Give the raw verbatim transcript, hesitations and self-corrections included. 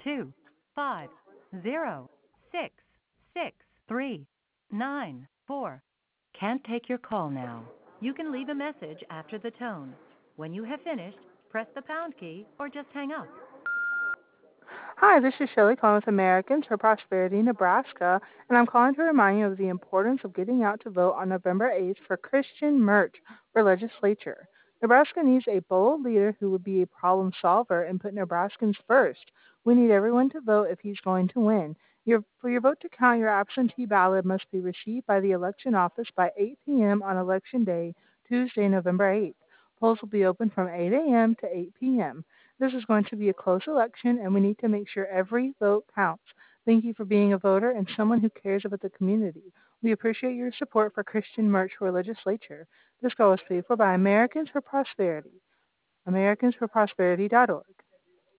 two five zero six six three nine four. Can't take your call now. You can leave a message after the tone. When you have finished, press the pound key or just hang up. Hi, this is Shelley calling with Americans for Prosperity, Nebraska, and I'm calling to remind you of the importance of getting out to vote on November eighth for Christian Merch for legislature. Nebraska needs a bold leader who would be a problem solver and put Nebraskans first. We need everyone to vote if he's going to win. Your, for your vote to count, your absentee ballot must be received by the election office by eight p.m. on Election Day, Tuesday, November eighth. Polls will be open from eight a.m. to eight p.m. This is going to be a close election, and we need to make sure every vote counts. Thank you for being a voter and someone who cares about the community. We appreciate your support for Christian Merch for Legislature. This call is paid for by Americans for Prosperity, americans for prosperity dot org.